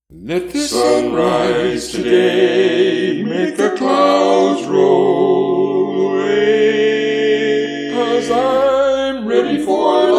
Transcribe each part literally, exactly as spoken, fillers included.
Let the sunrise today make the clouds roll away, 'cause I'm ready for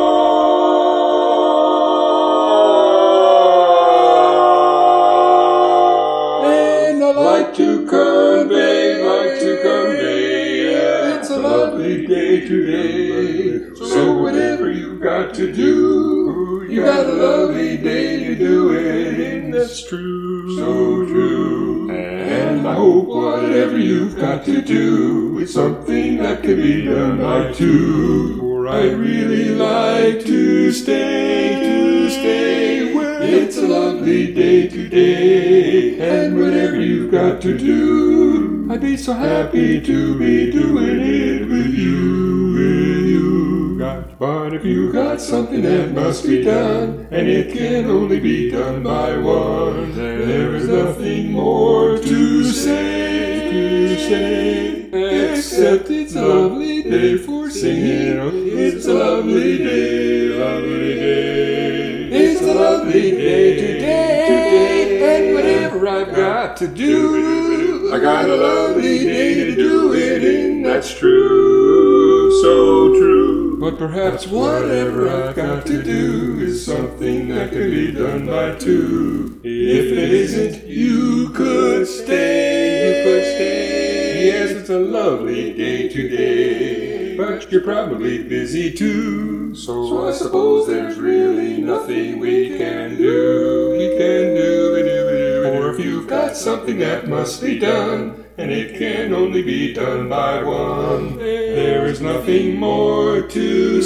love. And I like to convey, like to convey, yeah, it's a lovely day today. So whatever you've got to do, you got a lovely day to do it. That's true, so true. And I hope whatever you've got to do is something that can be done by two. For I'd really like to stay, to stay where it's a lovely day today. And whatever you've got to do, I'd be so happy to be doing it with you, with you. Got, but if you got something that must be done, and it can only be done by one, there is nothing more to say, to say, except it's a lovely day for singing. It's a lovely day, lovely day. It's a lovely day today, today, and whatever I've got to do, I got a lovely day to do it in. That's true, so true. But perhaps whatever I've got to do is something that can be done by two. If it isn't, you could stay, you could stay. Yes, it's a lovely day today, but you're probably busy too. So I suppose there's really nothing we can do, we can do, we do, we do. Or if you've got something that must be done, and it can only be done by one, there is nothing more to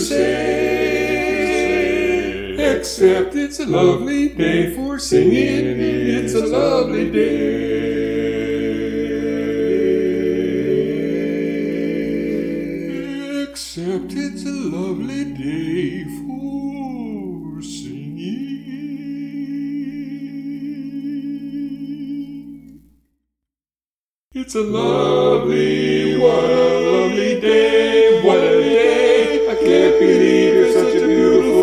say, except it's a lovely day for singing. It's a lovely day. Except it's a lovely day for singing. It's a lovely, what a lovely day, what a day. I can't believe you're such a beautiful